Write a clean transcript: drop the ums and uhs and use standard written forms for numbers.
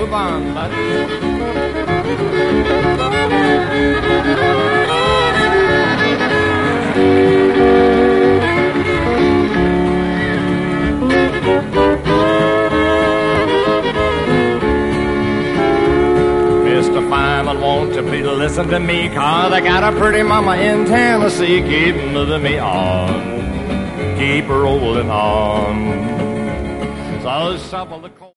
Move on, buddy. Mr. Fireman, won't you please listen to me? 'Cause I got a pretty mama in Tennessee. Keep moving me on, keep rolling on. So some of the